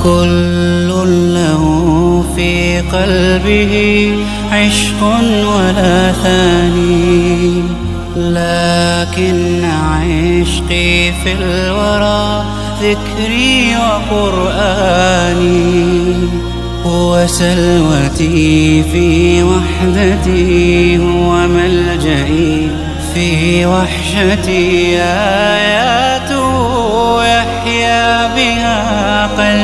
كل له في قلبه عشق ولا ثاني، لكن عشقي في الورى ذكري وقرآني، هو سلوتي في وحدتي، هو ملجئي في وحشتي، آياته يحيا بها قلبي.